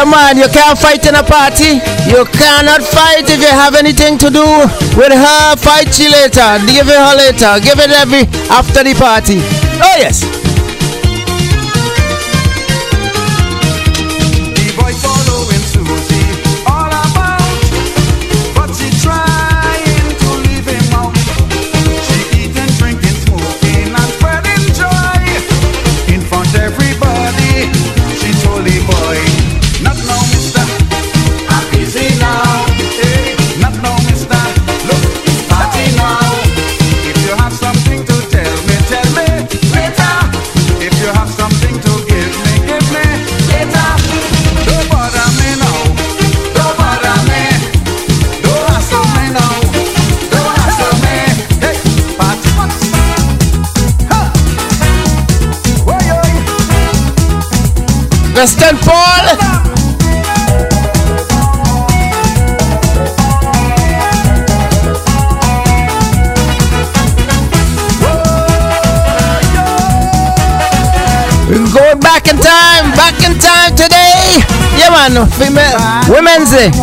Yeah, man, you can't fight in a party. You cannot fight if you have anything to do with her. Fight she later. Give it her later. Give it every after the party. Oh, yes. Western Paul. We're going back in time today. Yeah, man, Women's Day.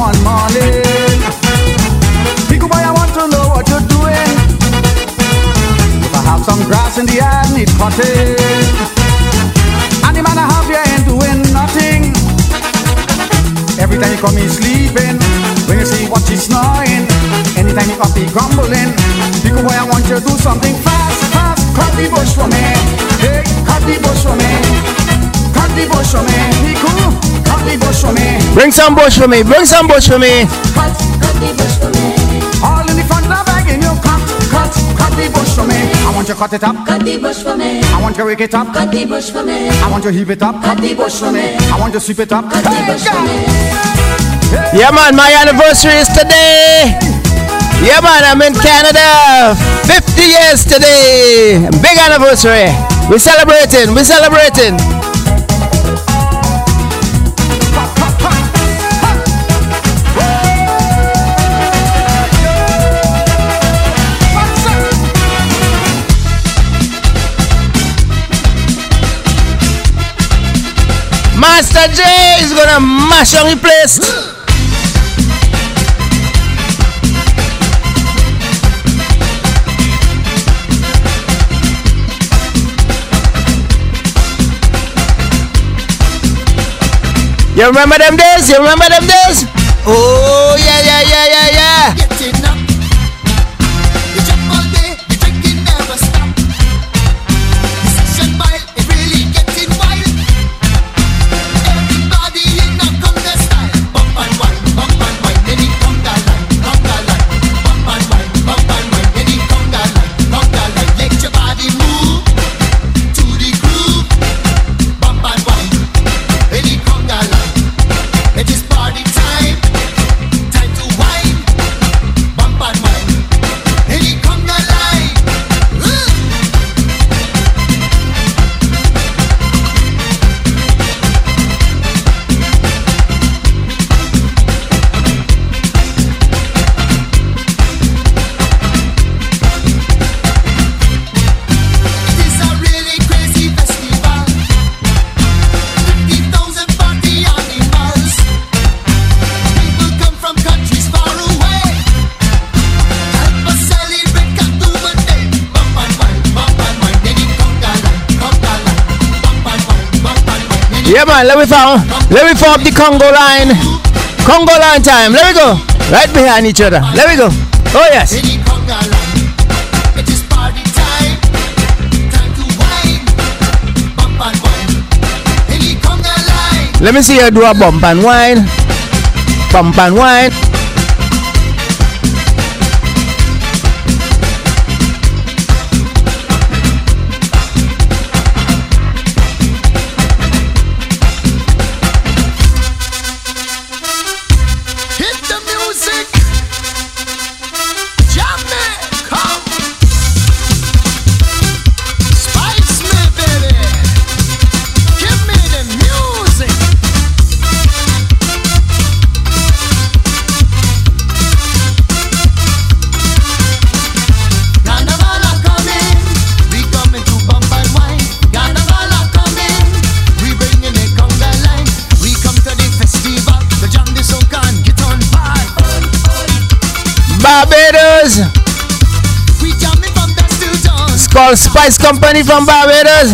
Pico boy, I want to know what you're doing. If I have some grass in the yard, need cutting. And the man I have here ain't doing nothing. Every time you come in sleeping, when you see what she's snoring, anytime you come be grumbling, Pico boy, I want you to do something fast, fast. Cut the bush for me, hey, cut the bush for me, cut the bush for me, Pico, cut the bush for me. Bring some bush for me, bring some bush for me. Cut the bush for me. All in the front of begging you, cut the bush for me. I want you to cut it up, cut the bush for me. I want you to rake it up, cut the bush for me. I want you to heap it up, cut the bush for me. I want you to sweep it up, cut the bush for me. Yeah, man, my anniversary is today. Yeah, man, I'm in Canada. 50 years today. Big anniversary. We're celebrating. Master J is gonna mash on the place. You remember them days? Oh, yeah. Getting up. You jump all day, you drinking never stop. The session wild, it really getting wild. Everybody in a conga style. Bump and wine, any conga line. Bump and wine, any conga line. Let your body move to the groove. Bump and wine, any conga line. It is party time to wine. Bump and wine, any conga line. It is a really crazy festival. 50,000 party animals. People come from countries far away. Help us celebrate Katuman Day. Bump and wine, any conga line. Bump and wine, any Yeah, man, let me form the Congo line. Congo line time. Let me go. Right behind each other. Let me go. Oh, yes. any conga line. It is party time to wine. Bump and wine, any conga line. Let me see you do a bump and wine. Bump and wine. Hit the music. Jam me, come. Spice me, baby. Give me the music. called Spice Company from Barbados.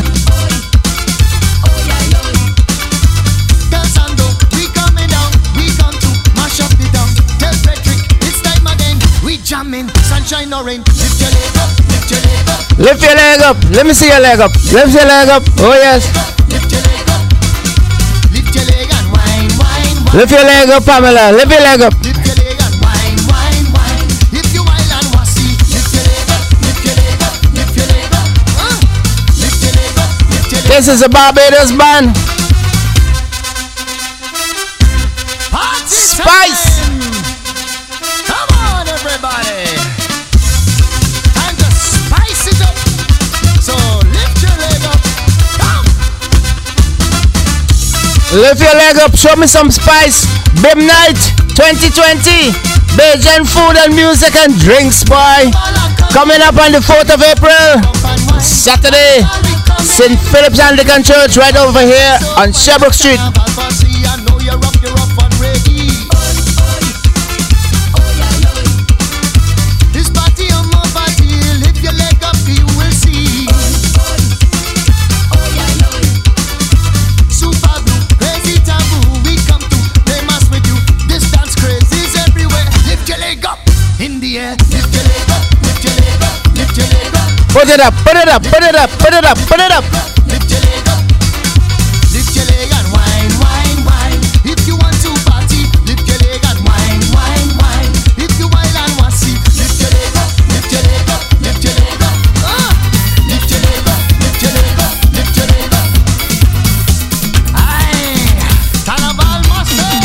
Calzando, we coming down, we come to mash up the town. Tell Patrick, it's time again. We jamming, sunshine or rain. Lift your leg up, lift your leg up. Lift your leg up. Let me see your leg up. Lift your leg up. Oh yes. Lift your leg up. Lift your leg and wine, wine, wine. Lift your leg up, Pamela. Lift your leg up. Lift your leg and wine, wine, wine. If you wild and wassy, lift your leg up, lift your leg up, lift your leg up. Lift your leg up, lift your leg up. This is a Barbados band. Party Spice. time. Come on, everybody. Time to spice it up. So lift your leg up. Come. Lift your leg up. Show me some spice. Bim Night 2020. Bajan food and music and drinks, boy. Coming up on the 4th of April. Saturday. St. Philip's Anglican Church right over here on Sherbrooke Street. I know you're up and ready. This party on my party, lift your leg up, you will see. Super Blue, Crazy Taboo, we come to play mass with you. This dance crazy's everywhere. Lift your leg up in the air. Lift your leg up, lift your leg up, lift your leg up. Put it up, put it up, put it up, put it up, put it up. Lift your leg up, lift your leg and wine, wine, wine. If you want to party, lift your leg and wine, wine, wine. If you wild and wassy, lift your leg up, lift your leg up, lift your leg up. Lift your leg up, lift your leg up, lift your leg up. Aye, Carnival Master.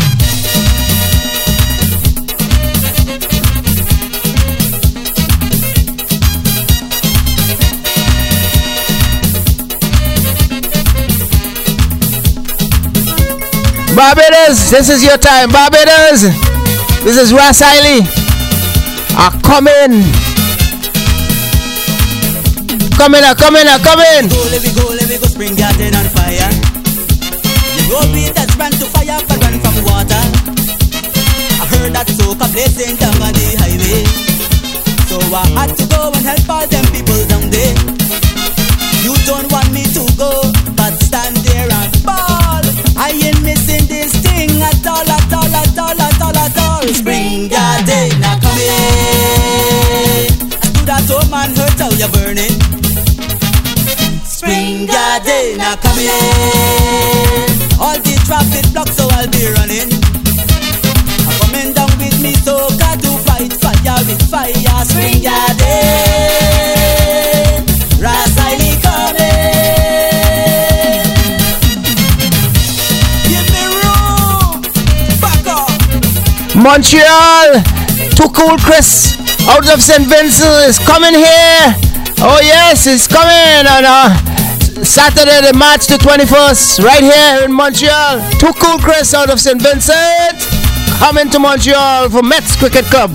Barbados, this is your time. Barbados, this is Ras Hailey. Come in. Come in, come in, come in. Let me go, spring garden on fire. You go beat that sprang to fire, but run from water. I heard that soca blazing down on the highway. So I had to go and help all them people down there. You don't want me to go, but stand there and ball. I ain't missing this thing at all, at all, at all, at all, at all. Spring garden, now come in. I stood at home and heard how you're burning. Spring garden, now come in. All the traffic blocked, so I'll be running. I'm coming down with me, so got to fight fire with fire. Spring garden, Ras Hailey coming. Give me room, back up. Montreal, Too Cool Chris out of St. Vincent is coming here. Oh yes, it's coming on Saturday, the March the 21st, right here in Montreal. Too Cool Chris out of St. Vincent coming to Montreal for Mets Cricket Club.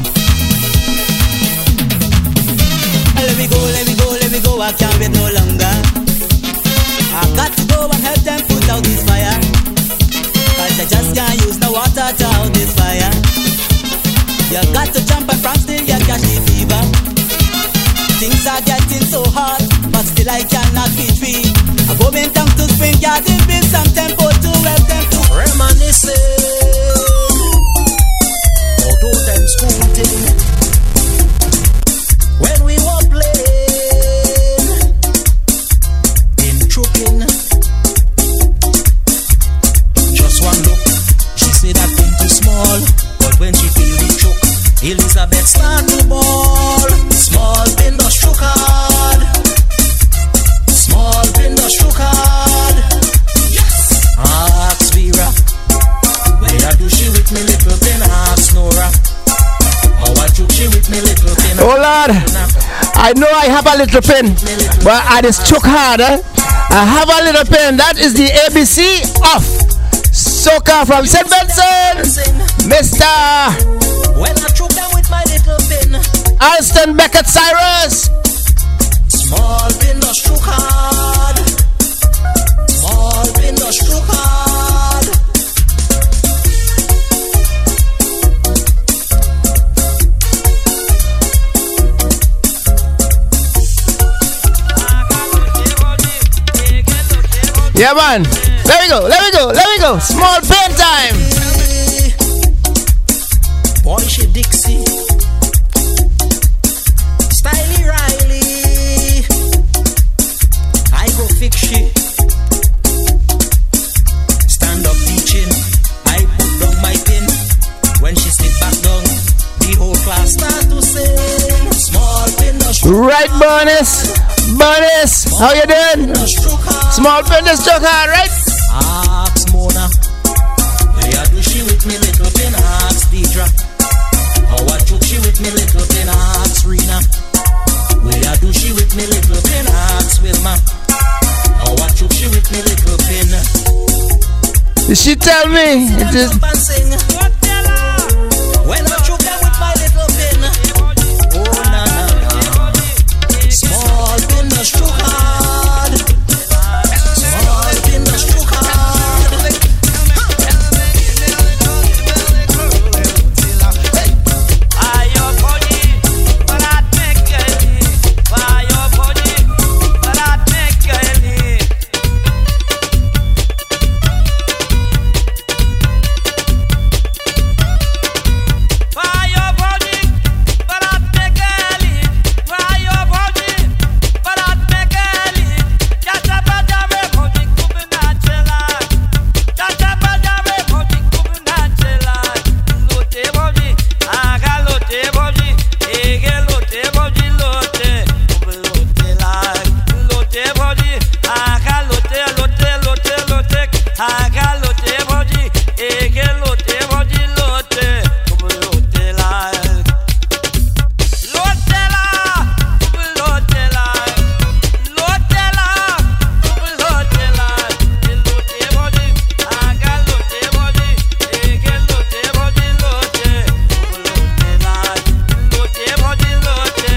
Let me go, I can't wait no longer. I got to go and help them put out this fire. Cause I just can't use no water to out this fire. You got to jump and from still you catch the fever. Things are getting so hot, but still I cannot be free. I'm going down to Spring Garden with some tempo to help them to Reminiscing although them school thing when we were playing in Trucking. Just one look, she said that thing too small, but when she feel the choke, Elizabeth stand the ball. Small pin the stroke hard. Small pin the stroke hard. Yes. Ask Vera, where do she with me little pin? Ask Nora, how I took she with me little pin? Oh Lord, I know I have a little pin, but I just choke hard. I have a little pin. That is the ABC of Soca from St. Vincent, Mr. When I choke them with my little pin, Alston Beckett Cyrus. small pin the stroke hard. Small pin the stroke hard. Yeah, man. Let me go, let me go, let me go. Small pain time. Boy, she Dixie. Styly Riley. I go fix she. Stand up teaching. I put down my pin. When she sit back down, the whole class start to sing. Small pin, no stroke. Right, Bonus. Bonus. How you doing? Small pin, no stroke hard, right? Ask Mona. Where do she with me little pin? Ask Deidre. How I took she with me little pin? Ask Rena. Where do she with me little pin? Ask Wilma. How I took she with me little pin? Did she tell me? It is. When I choke her with my little pin. Oh na na na. Small pin no stroke hard. Small pin no stroke hard. Why your body, but I make it. Why your body, but I make it. Why your body, but I make it. Why your body, but I make it. Just a bada body, kubinachela. Just a bada body, kubinachela. Lote body, aga lote body, ege lote body lote, lote la. Lote body, aga lote lote lote lote, aga lote body, ege lote body lote, lote la. Lotela, lotela, lotela, lotela, lote body, aga lote body, ege lote body lote, lotela, lote body lote,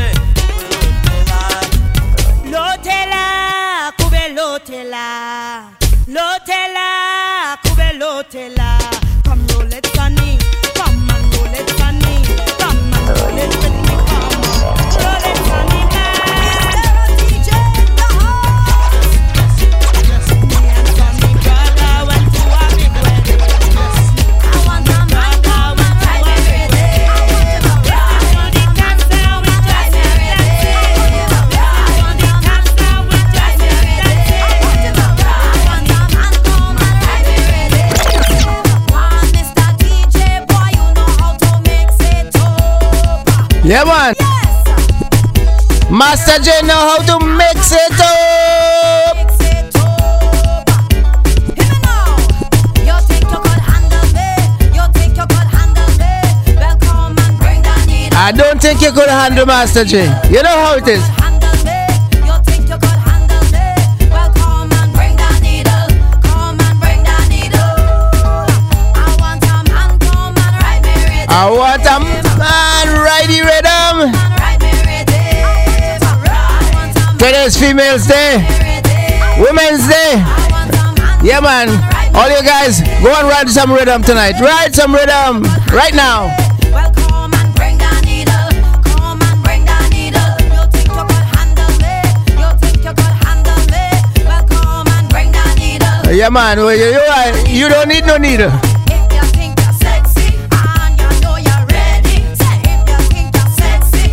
lotela. Lotela, kube lotela. Lotela, kube lotela. Come roll it, Sunny. Come and roll it, Sunny. Come and roll it with me, come on. Roll it, Sunny, man. DJ in the house. Me and Sunny brother went to a big wedding. I want a man come and ride every day. I want the dancer with just dancing. I want the dancer with just dancing. I want a man come and ride every day. One Mr. DJ, boy, you know how to mix it up. Yeah, man. Yes. Master J know how to mix it up. Mix it up. Hear me now. You think you could handle me? You think you could handle me? Well, come and bring the needle. I don't think you could handle Master J. You know how it is. Handle me. You think you could handle me? Well, come and bring the needle. Come and bring the needle. I want a man come and ride me rhythm. I want a man righty rhythm. Ride me rhythm. I want a man Today's Females Day, rhythm. Women's Day. I want a man. Yeah, man. All you guys, go and ride some rhythm tonight. Ride some rhythm right now. Well, come and bring the needle. Come and bring the needle. You think you could handle me? You think you could handle me? Well, come and bring the needle. Yeah, man. Well, you don't need no needle. If you think you're sexy and you know you're ready, say if you think you're sexy.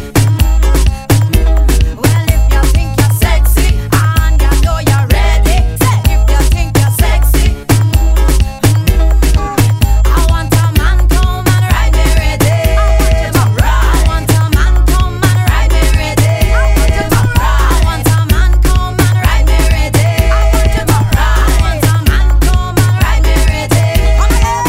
Well, if you think you're sexy and you know you're ready, say if you think you're sexy. I want a man come and ride me ready. I want a man come and ride me ready. I want a man come and ride me ready. I want a man come and ride me ready. Come here.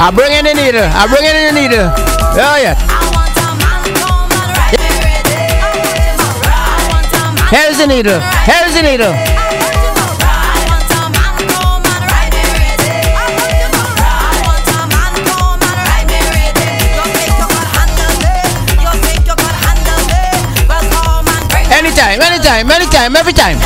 I bring in the needle. I bring in the needle. Oh yeah. Here's the needle. Here's the needle. Anytime, anytime, anytime, every time.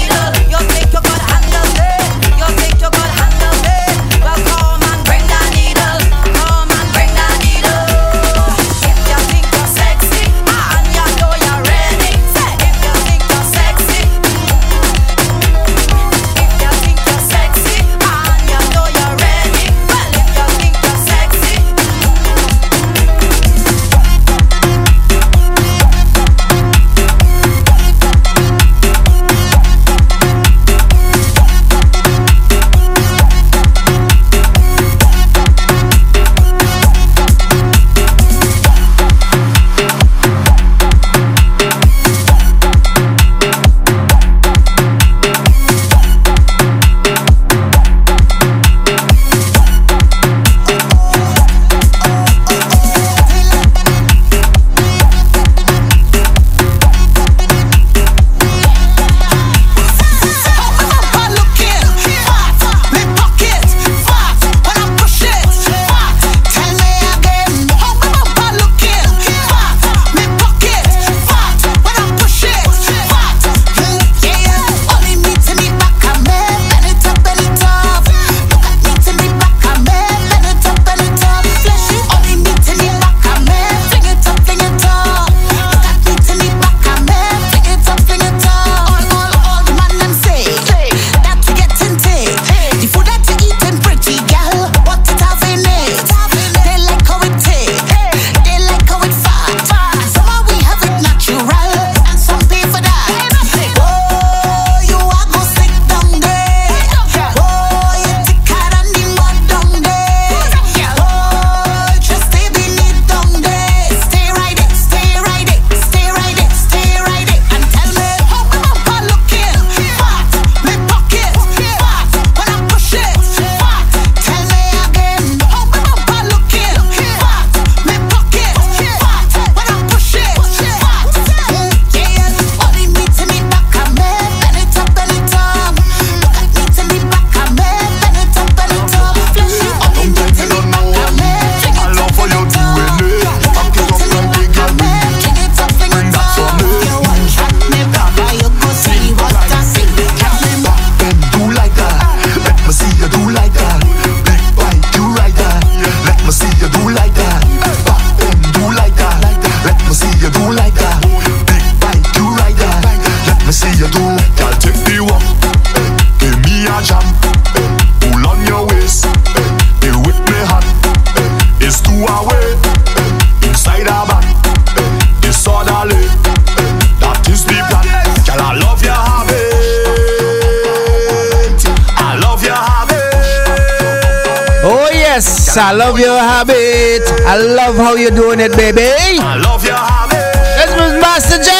I love your habit. I love how you're doing it, baby. I love your habit. This was Master J.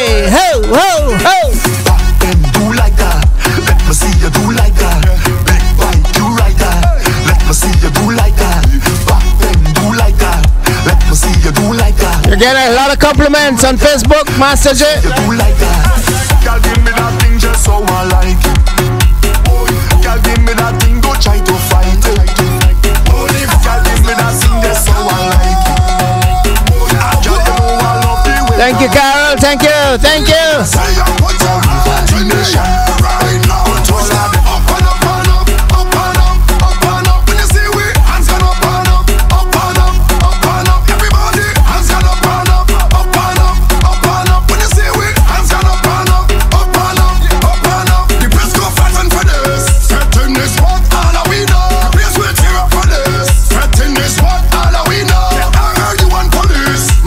Ho, ho, ho. Back and do like that. Let me see you do like that. Big bite, do like that. Let me see you do like that. Back and do like that. Let me see you do like that. You get a lot of compliments on Facebook, Master J. You do like that. Girl, give me that thing just so I like it. Girl, give me that thing, don't try to fight it. Thank you, Carol. Thank you. Thank you.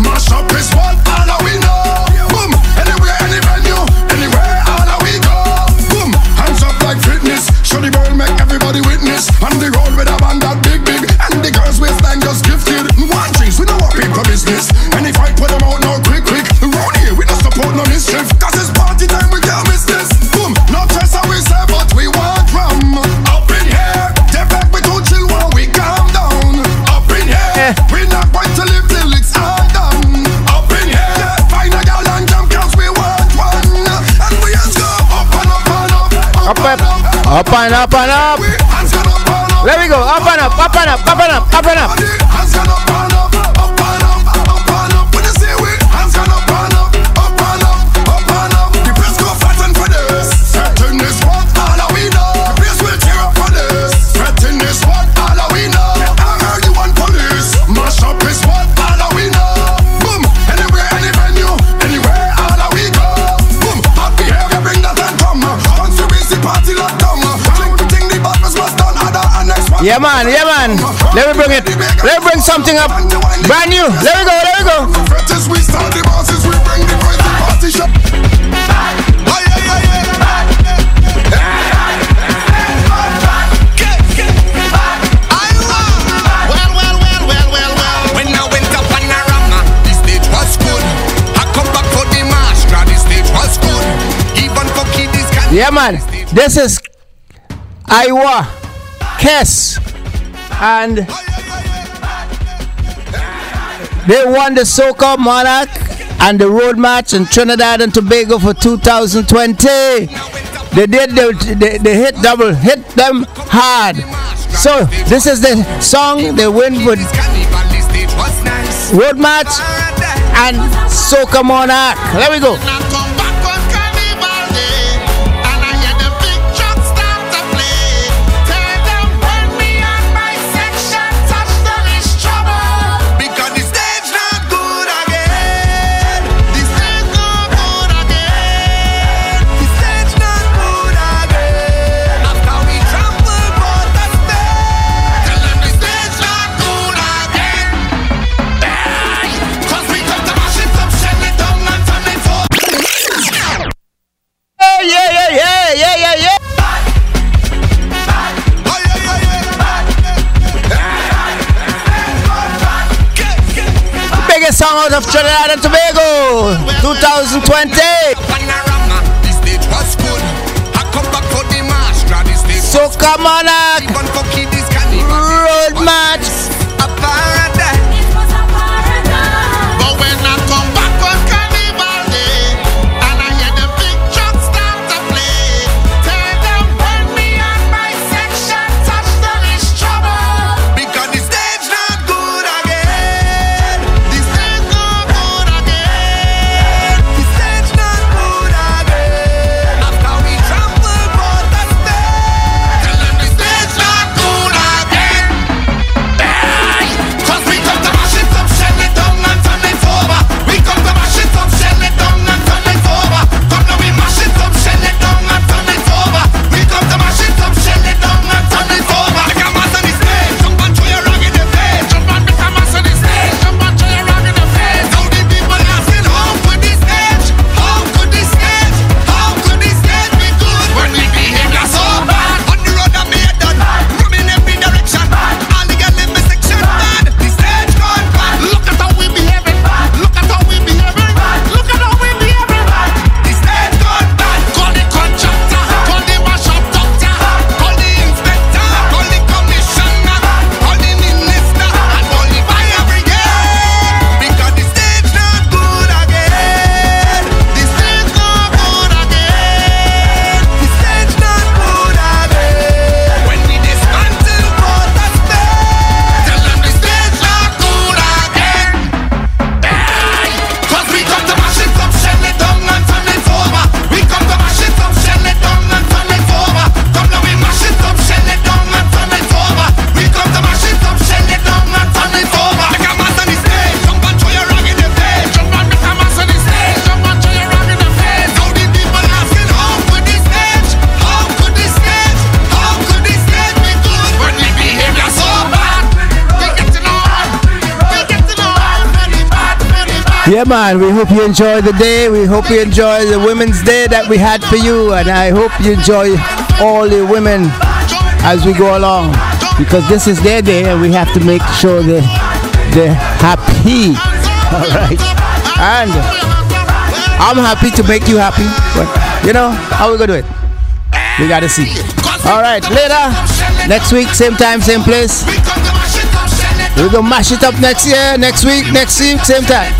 Anywhere, any venue, anywhere, all we go. Up, up, up and up and up. There we go. Up and up, up and up, up and up, up and up. Hands gone up and up, up and up, up and up. When you say we, hands gone up and up, up and up, up and up. The place go flatten for this. Threaten this one, all that we know. The place will tear up for this. Threaten this one, all that we know. I heard you want police. Mash up this one, all that we know. Boom, anywhere, any venue, anywhere, all that we go. Boom, hot behavior, bring that and come. Once you busy party, lock down. Think the buttons must done, other and next one. Yeah man, yeah man. Let me bring it. Let me bring something up. Brand new. Let me go, let me go. As we start the bosses, we bring the boys to party shop. Well. When I went up Panorama, the stage was good. I come back for the march, the stage was good. Even for kiddies can. Yeah man. This is Iowa Kess. And they won the Soca Monarch and the road match in Trinidad and Tobago for 2020. They hit them hard. So this is the song they win with road match and Soca Monarch. There we go. Song out of Trinidad and Tobago 2020. Soca Monarch road match. But when I come back on Carnival Day and I hear the big truck start to play, tell them when me and my section touch them is trouble. Because the stage not good again. The stage not good again. The stage not good again. After we trample both the stage, tell them the stage not good again. Hey, 'cause we come to mash it up, shell it down and turn it over. We come to mash it up, shell it down and turn it over. Come now we mash it up, shell it down and turn it over. We come to mash it up, shell it down and turn it over. Make a mass on the stage, jump and throw your rag in the face. Jump and make a mass on the stage, jump and throw your rag in the face. Now the people asking how could this stage, how could this stage, how could this stage be good when we behave so bad? On the road that made done, running every direction. All the girls in my section bad. The stage gone bad. Look at how we behaving. Look at how we behaving. Look at how we behaving. The stage gone bad. Call the contractor, call the workshop doctor, call the inspector, call the commissioner, call the minister, and call the fire brigade. Because the stage not good again. The stage not good again. The stage not good again. When we dismantle both the stage, tell them the stage not good again. Hey, 'cause we come to mash it up, shell it down and turn it over. We come to mash it up, shell it down and turn it over. Come now we mash it up, shell it down and turn it over. We come to mash it up, shell it down and turn it over. Make a mass on the stage, jump and throw your rag in the face. Jump and make a mass on the stage, jump and throw your rag in the face. Now the people asking how could this stage, how could this stage, how could this stage be good when we behave so bad? We get to know, very bad, very bad. Yeah man, we hope you enjoy the day. We hope you enjoy the Women's Day that we had for you, and I hope you enjoy all the women as we go along, because this is their day and we have to make sure that they're happy. All right, and I'm happy to make you happy, but you know how we gonna do it, we gotta see. All right, later, next week, same time, same place. We're gonna mash it up next year, next week, same time.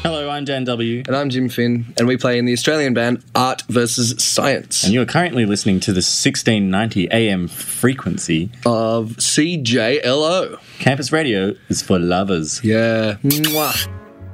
Hello, I'm Dan W. And I'm Jim Finn, and we play in the Australian band Art vs. Science. And you are currently listening to the 1690 AM frequency of CJLO. Campus radio is for lovers. Yeah. Mwah.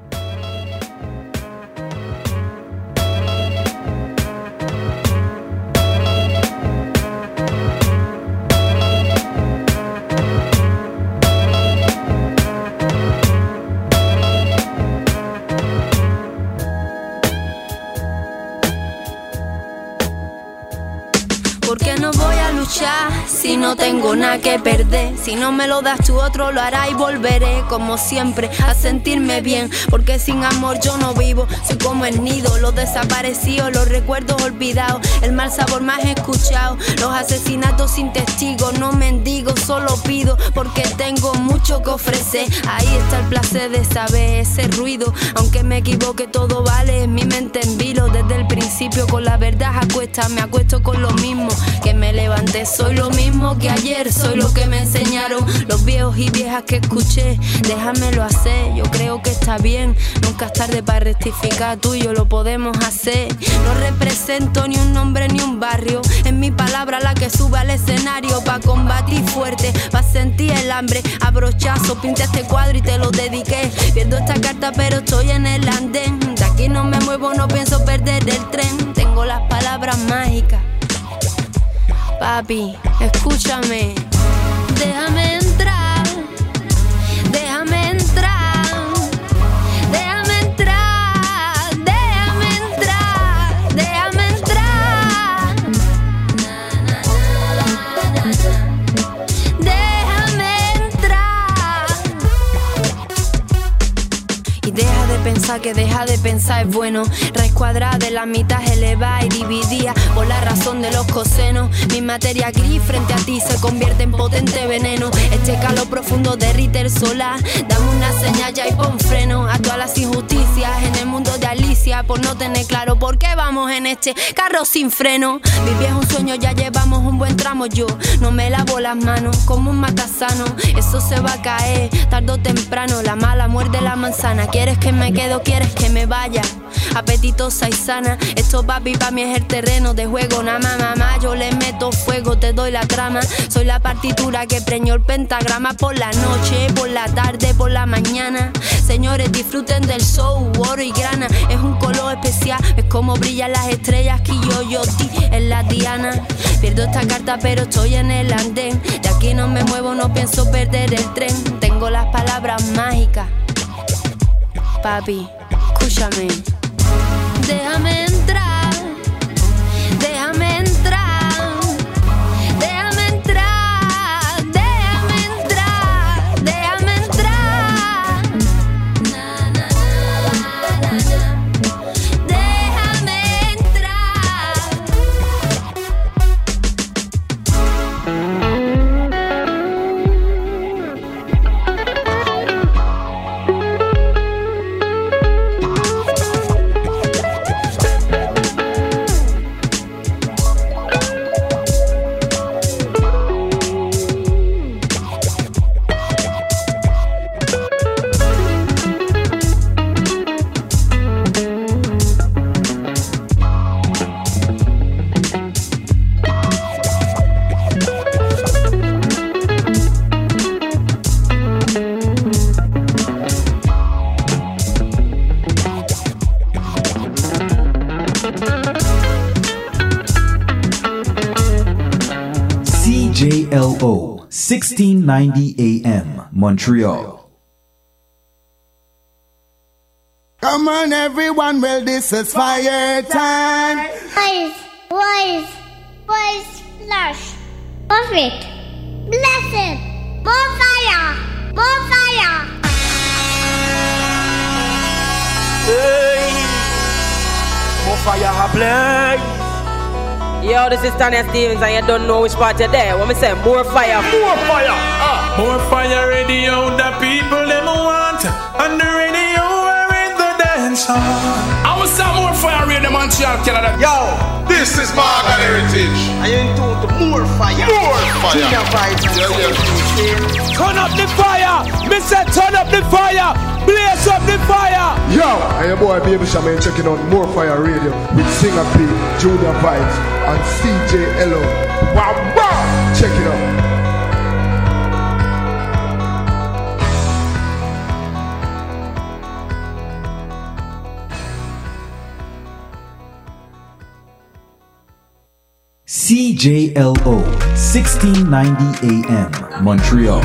Si no tengo nada que perder, si no me lo das tú otro lo hará y volveré como siempre a sentirme bien, porque sin amor yo no vivo, soy como el nido, los desaparecidos, los recuerdos olvidados, el mal sabor más escuchado, los asesinatos sin testigos, no mendigo, solo pido porque tengo mucho que ofrecer, ahí está el placer de saber ese ruido, aunque me equivoque todo vale, en mi mente en vilo, desde el principio con la verdad acuesta, me acuesto con lo mismo que me levanté, soy lo mismo que ayer, soy lo que me enseñaron los viejos y viejas que escuché, déjamelo hacer, yo creo que está bien, nunca es tarde para rectificar, tú y yo lo podemos hacer, no represento ni un nombre ni un barrio, es mi palabra la que sube al escenario, pa' combatir fuerte, pa' sentir el hambre, a brochazo, pinté este cuadro y te lo dediqué, pierdo esta carta pero estoy en el andén, de aquí no me muevo, no pienso perder el tren, tengo las palabras mágicas. Papi, escúchame, déjame entrar, déjame entrar, déjame entrar, déjame entrar, déjame entrar, déjame entrar. Y deja de pensar que deja de pensar es bueno, raíz cuadrada de la mitad elevada y dividida por la razón de los cosenos, mi materia gris frente a ti se convierte en potente veneno, este calor profundo derrite el solar, dame una señal ya y pon freno a todas las injusticias en el mundo de Alicia, por no tener claro por qué vamos en este carro sin freno, viví es un sueño, ya llevamos un buen tramo, yo no me lavo las manos como un matasano, eso se va a caer tarde o temprano, la mala muerde la manzana, quieres que me quede o quieres que me vaya, apetitosa y sana, esto papi pa' mí es el terreno de juego, nada más mamá, yo le meto fuego, te doy la trama, soy la partitura que preñó el pentagrama, por la noche, por la tarde, por la mañana, señores disfruten del show, oro y grana, es un color especial, es como brillan las estrellas que yo en la diana, pierdo esta carta pero estoy en el andén, de aquí no me muevo, no pienso perder el tren, tengo las palabras mágicas, papi, escúchame, déjame entrar, déjame entrar, déjame entrar, déjame entrar, déjame entrar, déjame entrar. CJLO 1690 AM Montreal. Come on everyone, well this is fire time. Voice, flash, perfect, blessed, more fire, more fire. Hey, more fire blaze. Yo, this is Tanya Stevens and you don't know which part you're there. What me say? More fire. More fire. More fire radio, the people them want. On the radio or in the dance hall. I was some more fire radio Montreal, Canada. Yo, this is Margaret Heritage. I ain't told more fire. More fire. Turn up the fire. Me say turn up the fire. Blaze up the fire. Yo, And your boy Baby Shaman checking on More Fire Radio with Singer P, Junior Vibes, and CJ Elo. Wow, wow! Check it out. CJLO 1690 AM Montreal.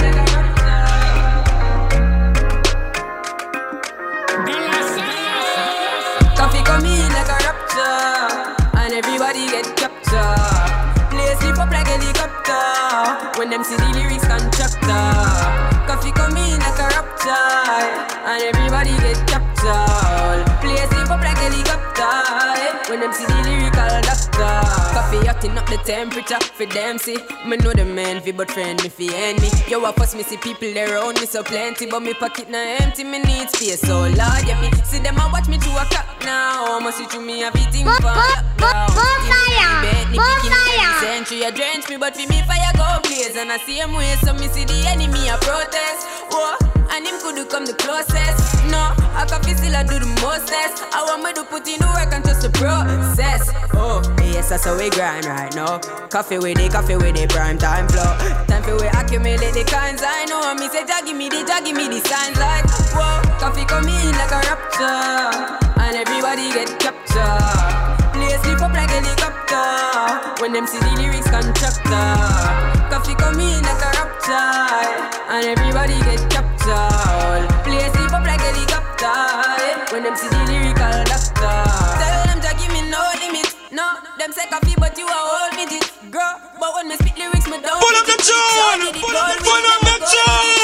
Coffee come in like a rapture, and everybody get captured. Play sleep up like a helicopter when them see the lyrics constructor. Coffee come in like a rapture, and everybody get captured. Play sleep up like a helicopter when them see the lyrical doctor. Coffee hotting up the temperature for them see. Me know the man fi but friend me fi enemy. Yo I fuss me see people there around me so plenty, but me pocket na empty, me need space so Lord yeah me see them a watch me to a clock now. Must see to me a beating for lockdown. Bonfire! Century a drench me, but for me fire go blaze. And I see him way so me see the enemy a protest. Whoa, and him could come the closest. No, I coffee still I do the mostest. I want me to put in the work and just the process. Oh, yes that's how we grind right now. Coffee with the prime time flow. Time for we accumulate the kinds I know. And me say jaggy me the signs like whoa. Coffee come in like a rapture, and everybody get captured. Play sleep up like a helicopter when them see the lyrics constructor. Coffee come in like a rapture, and everybody get captured. Play sleep up like a helicopter when them see the lyrical doctor. Tell them to give me no limit. No, them say coffee but you a whole midget. Girl, but when me spit lyrics me don't. Pull up the tune! Pull up the tune!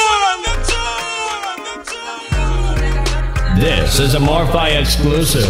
This is a Morphi exclusive.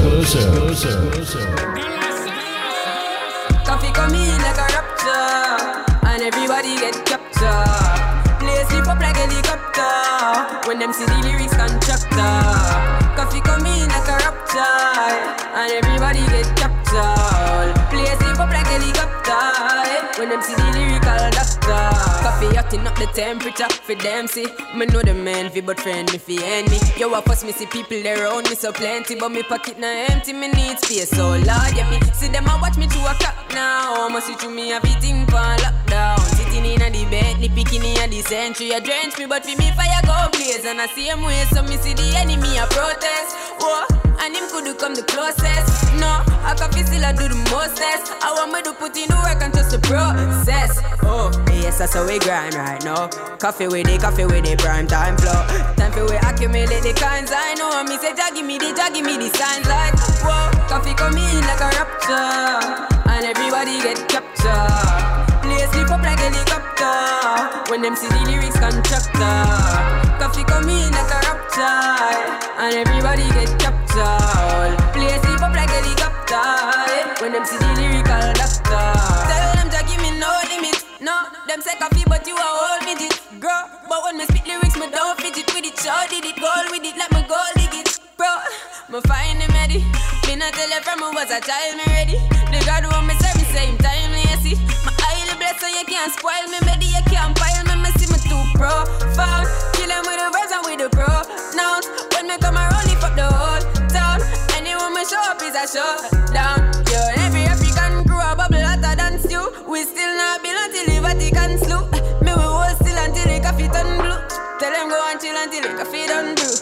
Coffee come in like a rapture, and everybody get captured. Play sleep up like a helicopter when them see the lyrics constructor. Coffee come in like a rapture, and everybody get captured. Play sleep up like a helicopter when them see the lyrical doctor. Coffee hotting up the temperature for them see. Me know the man fi but friend me fi enemy. Yo I fuss me see people there around me so plenty, but me pocket na empty, me need space so Lord yeah me see them a watch me to a clock now. Must see to me a beating for lockdown. Sitting in a the bed, the bikini a the century a drench me, but for me fire go blaze. And I see him way so me see the enemy a protest. Whoa, and him could come the closest. No, I coffee still I do the mostest. I want me to put in the work and just the process. Oh, yes that's how we grind right now. Coffee with the prime time flow. Time for we accumulate the kinds I know. And me say jaggy me the signs like whoa. Coffee come in like a rapture, and everybody get captured. Play sleep up like a helicopter when them see the lyrics constructor. Coffee come in like a rapture, and everybody get captured. Play sleep up like a helicopter when them see the lyrical doctor. Tell them to give me no limit. No, them say coffee but you a whole midget. Girl, but when me spit lyrics me don't fidget with it. Show did it, goal with it, let me go dig it. Bro, me find him ready. Me not tell you from me was a child me ready. The God want me serve me same time you see. My highly blessed so you can't spoil me. Ready you can't pile me, me see me too profound. Kill them with the verbs and with the pronouns. When me come around lift up the whole town. Anyone me show up is a showdown. Yo, every African crew a bubble hotter than stew. We still not build until the Vatican slew. Me we hold still until the coffee turn blue. Tell them go and chill until the coffee done brew.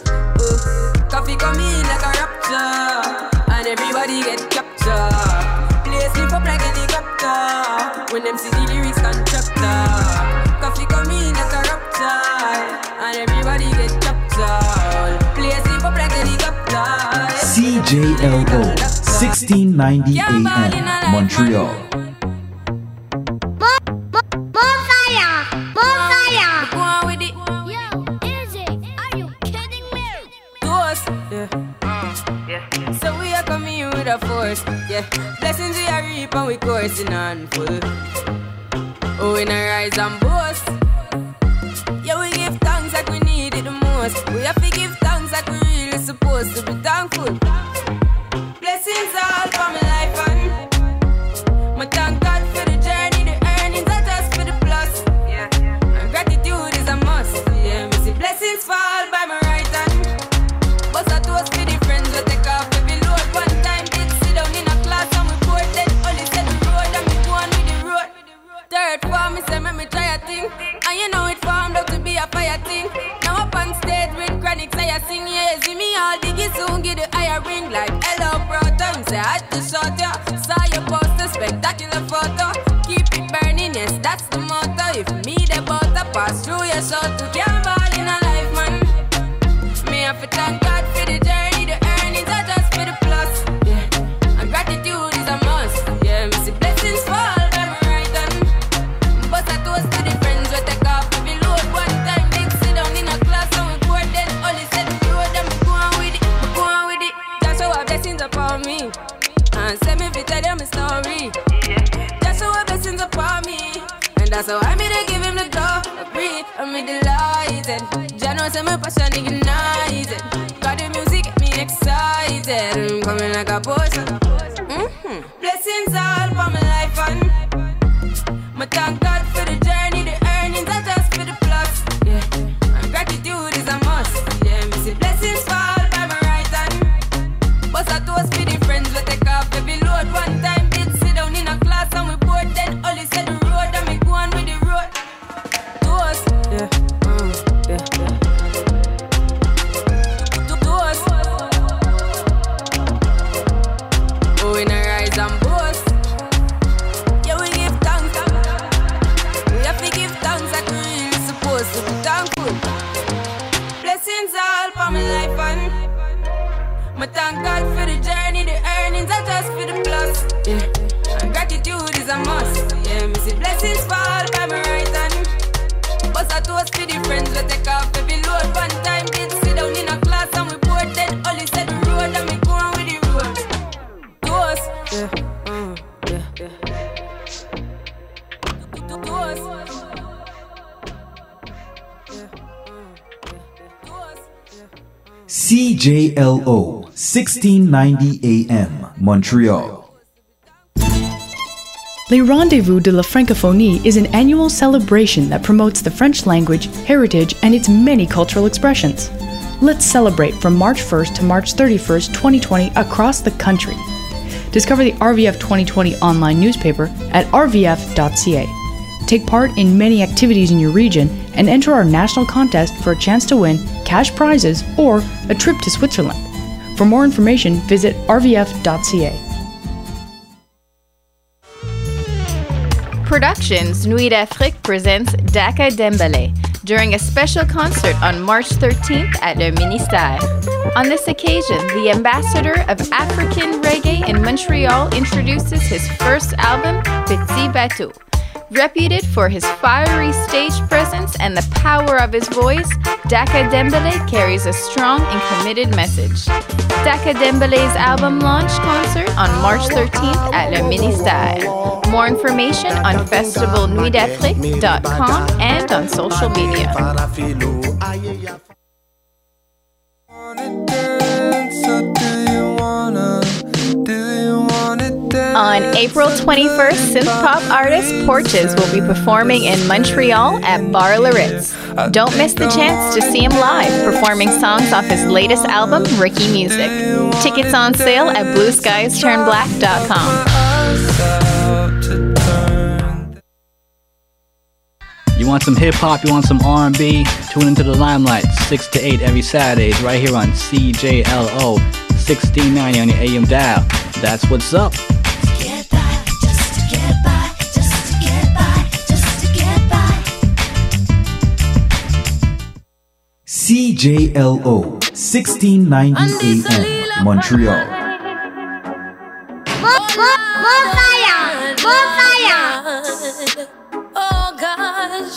Coffee come in like a rapture, and everybody get captured. Play sleep up like a helicopter when them see the lyrics constructor. Coffee come in like a rapture, and everybody get captured. Play sleep up like a helicopter. CJLO 1690 AM Montreal. Bonfire! Go on with it. Yo, Izzy, are you kidding me? Ghost, yeah. So we are coming in with a force, yeah. Blessings we are reap and we coursing on full. Oh, we not rise and boast. Yeah, we give thanks like we need it the most. We have to give thanks like we really supposed to be thankful. Blessings all for my life and my thank God for the journey, the earnings are just for the plus. Yeah, and gratitude is a must. Yeah, me see blessings fall by my right hand. But I toast for the friends with soon get the higher ring like hello brother. Him say I had to shot ya. Saw your poster, spectacular photo. Keep it burning, yes, that's the motto. If me the butter pass through your soul to can't ball in a life, man. Me have to thank God for the journey, the earnings are just for the plus. Yeah, and gratitude is a must. Yeah, me see blessings fall by my right hand. But I toast to the friends we take off every load. One time they sit down in a class and we board then only said the road and me go on with it, me go on with it. Just show our blessings upon me and send me to tell them my story. Just show our blessings upon me. That's how I made to give him the glory. I'm delighted. Jah knows my passion ignited. Got the music get me excited. I'm coming like a potion. Blessings all for my life and my thank God for the journey. The earnings are just for the plus. Yeah, and gratitude is a must. Yeah, me see blessings fall by my right hand. But I toast for the friends we take off every load. One time did sit down in a class and we board then only said the road and me go on with the road. Toast, yeah, yeah, yeah. Toast. Oh, we not rise and boast. Yeah, we give thanks. We have to give thanks like we really supposed to be thankful. Blessings all for my life and my thank God for the journey. The earnings are just for the plus. Yeah, and gratitude is a must. Yeah, me see blessings fall by my right hand. But I toast for the friends we take off every load. One time did sit down in a class and we board then only said the road and me go on with the road. Toast, yeah, yeah, yeah. Toast, CJLO 1690 AM Montreal. Les Rendezvous de la Francophonie is an annual celebration that promotes the French language, heritage, and its many cultural expressions. Let's celebrate from March 1st to March 31st, 2020 across the country. Discover the RVF 2020 online newspaper at rvf.ca. Take part in many activities in your region and enter our national contest for a chance to win cash prizes or a trip to Switzerland. For more information, visit rvf.ca. Productions Nuit d'Afrique presents Daka Dembele during a special concert on March 13th at Le Ministère. On this occasion, the ambassador of African reggae in Montreal introduces his first album, Petit Bateau. Reputed for his fiery stage presence and the power of his voice, Daka Dembele carries a strong and committed message. Daka Dembele's album launch concert on March 13th at Le Ministère. More information on festivalnuitdafrique.com and on social media. On April 21st, synth-pop artist Porches will be performing in Montreal at Bar Le Ritz. Don't miss the chance to see him live, performing songs off his latest album, Ricky Music. Tickets on sale at blueskiesturnblack.com. You want some hip-hop, you want some R&B? Tune into the Limelight, 6 to 8 every Saturdays, right here on CJLO 1690 on your AM dial. That's what's up. CJLO 1690 AM Montreal. More fire! More fire! Oh gosh.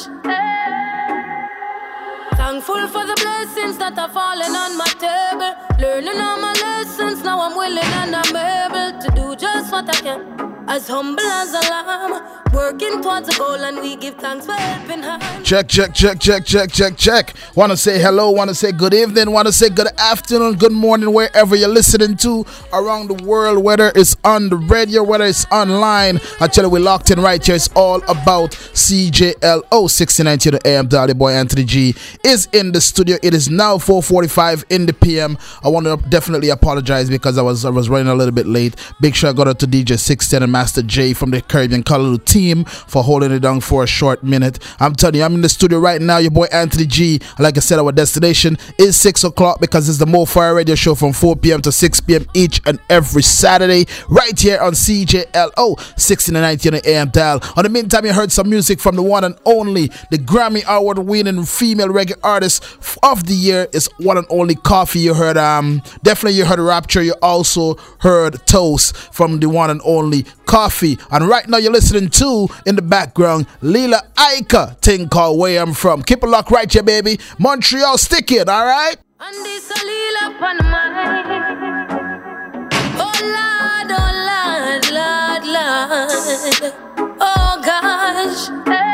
Thankful for the blessings that are falling on my table. Learning all my lessons, now I'm willing and I'm able to do just what I can. As humble as a lamb, working towards a goal, and we give thanks for helping hand. Check. Want to say hello, want to say good evening, want to say good afternoon, good morning, wherever you're listening to around the world, whether it's on the radio, whether it's online. I tell you, we're locked in right here. It's all about CJLO 1690 the AM. Daddy Boy Anthony G is in the studio. It is now 4:45 in the PM. I want to definitely apologize because I was running a little bit late. Big shout out to DJ 610 and Master J from the Caribbean Color team for holding it down for a short minute. I'm telling you, I'm in the studio right now, your boy Anthony G. Like I said, our destination is 6 o'clock because it's the More Fire Radio Show from 4 p.m. to 6 p.m. each and every Saturday right here on CJLO 1690 on the AM dial. On the meantime, you heard some music from the one and only, the Grammy Award winning female reggae artist of the year is one and only Coffee. You heard definitely you heard Rapture. You also heard Toast from the one and only Coffee. And right now you're listening to, in the background, Lila Aika, thing called Where I'm From. Keep it locked right here, baby. Montreal, stick it, alright? And this a Lila upon mine. Oh Lord, Lord, Lord. Oh gosh.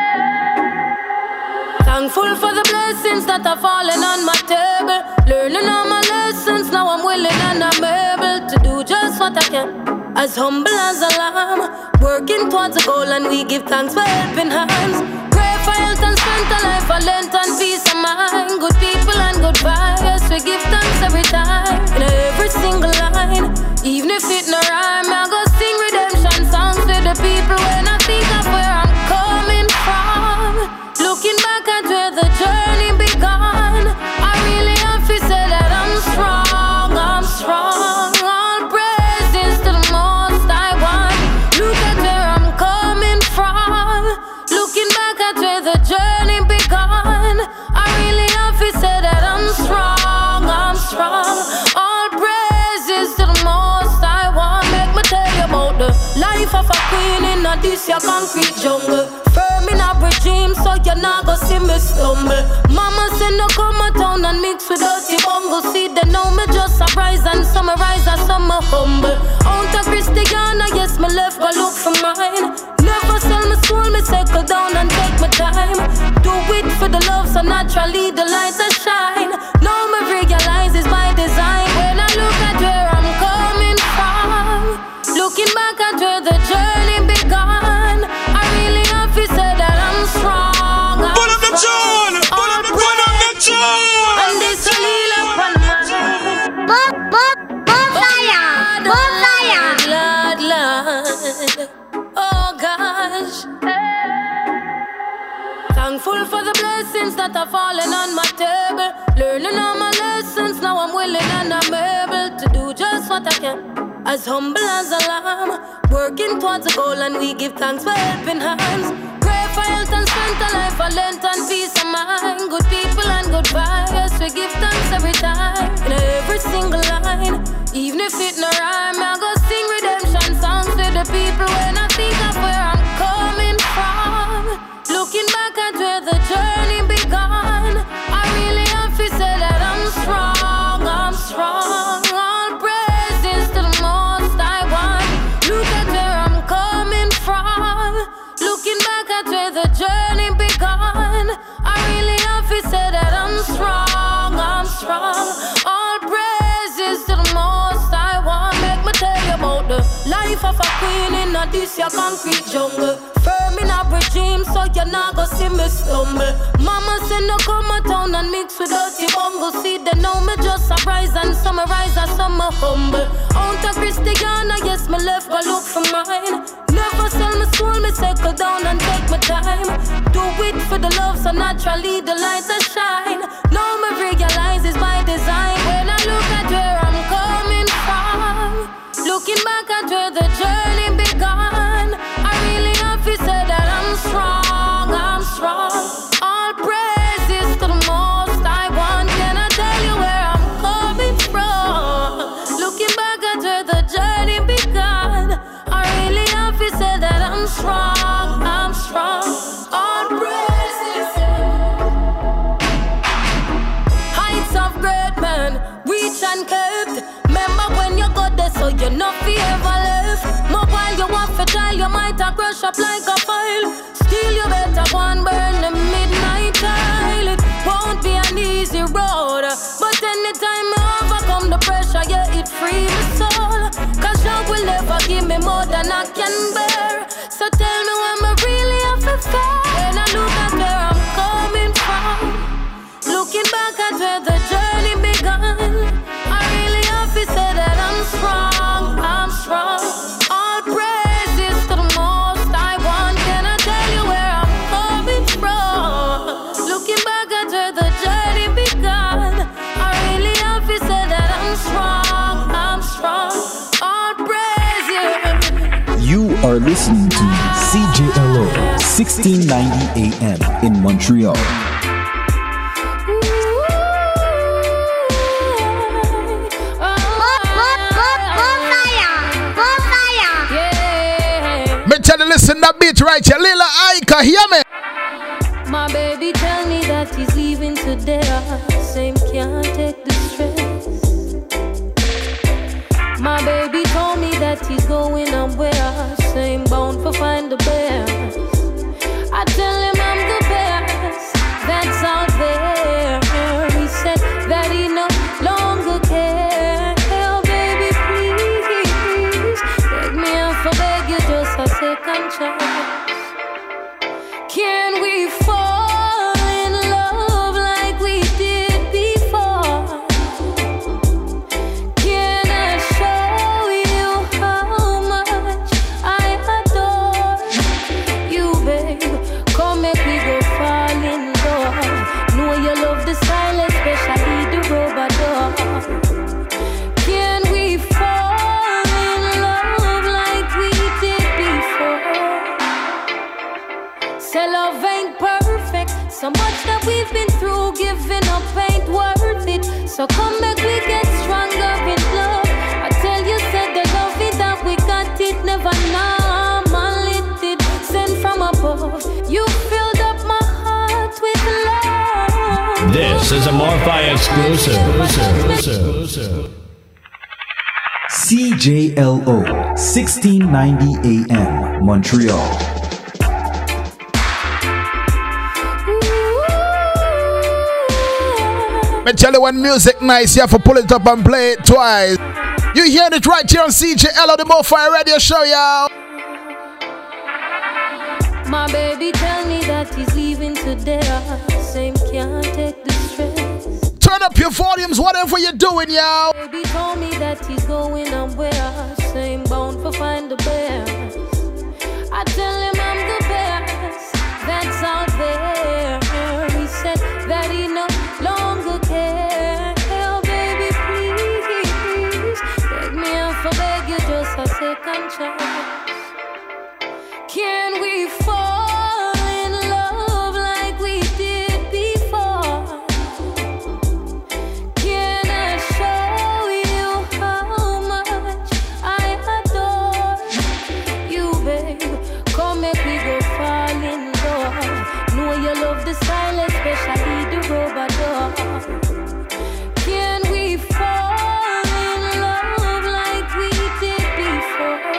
Thankful for the blessings that are falling on my table. Learning all my lessons, now I'm willing and I'm able to do just what I can. As humble as a lamb, working towards a goal, and we give thanks for helping hands. Pray for health and strength, a life for length and peace of mind. Good people and good vibes, we give thanks every time. In every single line, even if it no rhyme, I go sing redemption songs to the people when I think of where I'm coming from. Looking back at where the journey began, I really have to say that I'm strong, I'm strong. All praises to the most I want. Look at where I'm coming from. Looking back at where the journey began, I really have to say that I'm strong, I'm strong. All praises to the most I want. Make me tell you about the life of a queen in a this your concrete jungle. Firm in a regime, so you're not gonna see me stumble. Mama said no come a town and mix with dirty bungle. See they know me just a rise and summarize and some humble. Out of Christiana, yes, me left go look for mine. Never sell my soul, me settle down and take my time. Do it for the love, so naturally the lights are shine. Now me realize it's my design. When I look at where I'm coming from, looking back at where the journey began, I really have to say that I'm strong. Pull up the tune! Pull up the tune! And this a Lila upon mine. Bonfire! Bonfire! Lord, Lord. Oh gosh. Thankful for the blessings that are falling on my table. Learning all my lessons, now I'm willing and I'm able to do just what I can. As humble as a lamb, working towards a goal, and we give thanks for helping hands. Pray for health and strength, a life for length and peace of mind. Good people and good vibes, we give thanks every time. In every single line, even if it no rhyme, I go sing redemption songs to the people when I think of where I'm coming from. Looking back at where the journey began, I really have to say that I'm strong, I'm strong. All praises to the most I want. Look at where I'm coming from. Looking back at where the journey began, I really have to say that I'm strong, I'm strong. All praises to the most I want. Make me tell you about the life of a queen in a this your concrete jungle. Firm in a regime, so you're not gonna see me stumble. Mama said no come a town and mix with dirty bungle. See they know me just a rise and summarize and some humble. Out of Christiana, yes, me left go look for mine. Never sell my soul, me settle down and take my time. Do it for the love, so naturally the lights are shine. Now me realize it's my design. When I look at where I'm coming from, looking back at where the journey began, I really have to say that I'm strong, I'm strong. All praises to the most I want. Can I tell you where I'm coming from? Looking back at where the journey began, I really have to say that I'm strong, I'm strong. All praises. Heights of great men, reach and kept. Remember when you got there, so you're not ever left. Mobile you want for dial, you might have crush up like a file. Still you better go and burn the midnight tile. It won't be an easy road, but anytime I overcome the pressure, yeah, it free my soul. Cause God will never give me more than I can bear. So tell me when I really have to fair. When I look at where I'm coming from, looking back at where the journey began, I really have to say that I'm strong, I'm strong. All praises are listening to CJLO 1690 AM in Montreal. Me tell you, listen that beat right here, Lila Aika, hear me? My baby tell me that he's leaving today. Same can't take the stress. My baby told me that he's going somewhere. Same bound for find the best. I tell him I'm the best that's out there. He said that he no longer cares. Oh baby please, beg me up for beg you just a second chance. Can we fall in love like we did before? Can I show you how much I adore you, babe? Come make me go fall in love. Know you love the silence, especially the rubber door. Can we fall in love like we did before? Say love ain't perfect. So much that we've been through, giving up ain't worth it. So come back, we get stronger in love. I tell you, said the love it that we got it, never normal it. Sent from above, you filled up my heart with love. This is a Morphi exclusive. CJLO 1690 AM Montreal. Me tell you, when music nice, you have to pull it up and play it twice. You hear it right here on CJLO, the Morphi Radio Show, y'all. My baby tell me that he's leaving today. Same can't take the stress. Turn up your volumes, whatever you're doing, y'all. Baby told me that he's going somewhere. Same bound for find the best. I tell him I'm the best that's out there. He said that he no longer cares. Oh baby please, beg me up for beg you just a second chance. Can we fall in love like we did before? Can I show you how much I adore you, babe? Come make me go fall in love. Know you love the silence, especially the rubber door. Can we fall in love like we did before?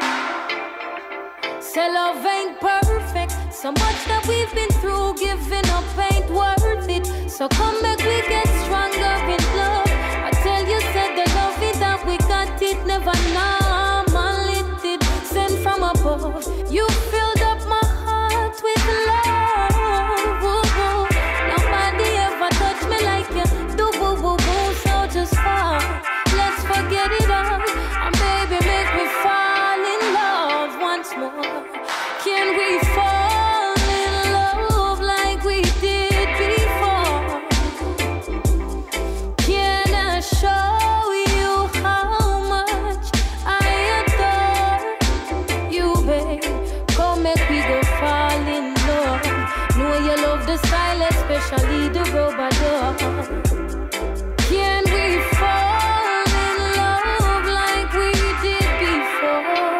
Say love ain't perfect. So much that we've been through, giving up ain't worth it. So come back, we get stronger in love. I tell you, said the love it that we got it, never normal it. Sent from above, you filled up my heart with love. Ooh, nobody ever touched me like you do. So just fall, let's forget it all. And baby, make me fall in love once more. Can we fall in love like we did before? Can I show you how much I adore you, babe? Come make we go fall in love. Know you love the silence, especially the rubber door. Can we fall in love like we did before?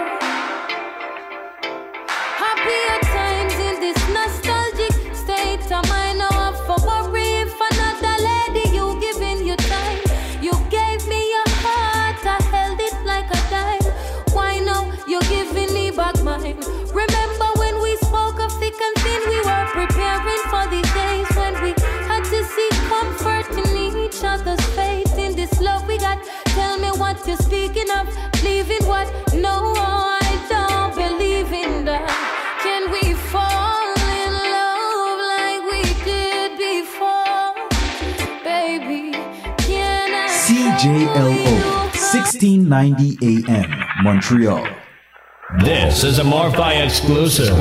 Happier times in this nostalgic state of mind. Now I'm for worry if another lady you giving your time. You gave me your heart, I held it like a dime. Why now you're giving me back mine? Remember when we spoke of thick and thin, we were preparing for the days when we had to seek comfort in each other's faith. In this love we got, tell me what you're speaking of. Leaving what? No, I don't believe in that. Can we fall in love like we did before? Baby, can I CJLO 1690 AM Montreal. This is a Morphi exclusive.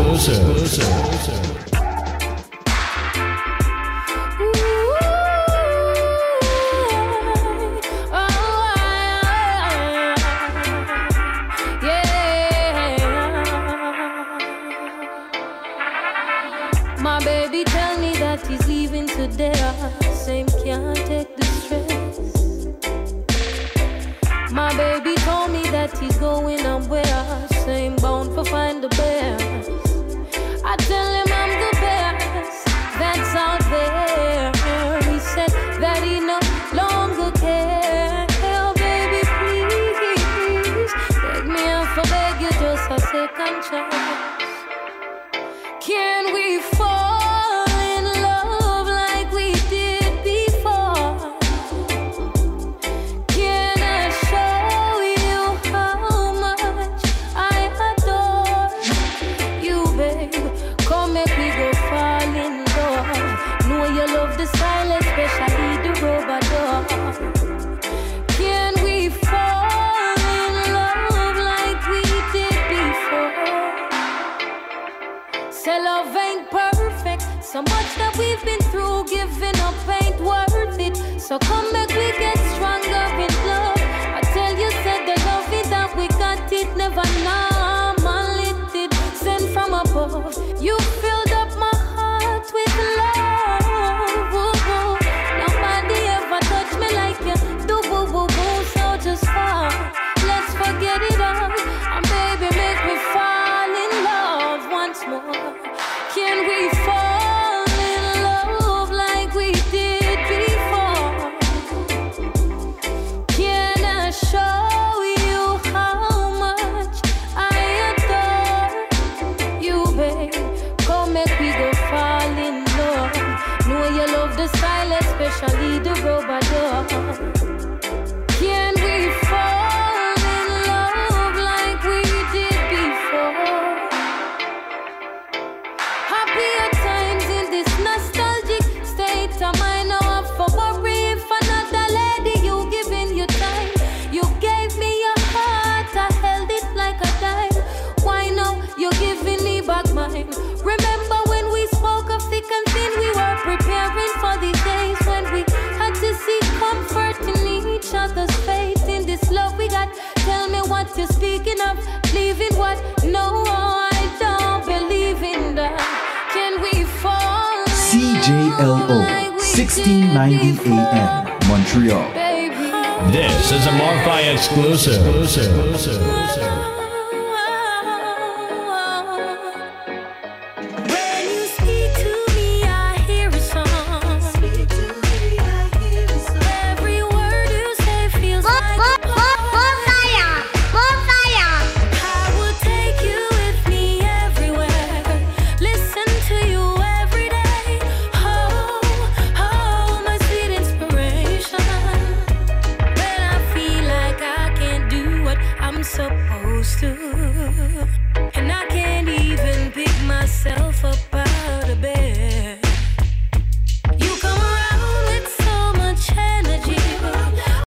Yeah. baby told me that he's going somewhere, same bound for find the best. I tell him I'm the best that's out there. He said that he no longer cares. Oh, baby, please, beg me up for beg you just a second chance. Can we fall in love like we did before? Can I show you how much I adore you, babe? Come make me go fall in love. Know you love the silence, especially the rubber door. Can we fall in love like we did before? Say love ain't perfect. So much that we've been through, giving up ain't worth it. So come back, we get stronger in love. I tell you, said the love it that we got it never normal it sent from above. You filled up my heart with love. Woo-woo. Nobody ever touched me like you do. Woo-woo-woo. So just fall. Let's forget it all. And baby, make me fall in love once more. Can we fall in love like we did before? Can I show you how much I adore you, babe? Come make we go fall in love. Know you love the silence, especially the rubber door. Can we fall in love like we did before? Happier times in this nostalgic state of mind. Now I'm for worry if another lady you giving your time. You gave me your heart, I held it like a dime. Why now you're giving me back mine? Remember when we spoke of thick and thin, we were preparing for the days when we had to seek comfort in each other's faith. In this love we got, tell me what you're speaking of. Leaving what? No, I don't believe in that. Can we fall CJLO 1690 AM Montreal. This is a Morphi exclusive. When you speak to me, I hear a song. Every word you say feels like a Bonfire! Bonfire! I will take you with me everywhere. Listen to you every day. Oh, my sweet inspiration. When I feel like I can't do what I'm supposed to.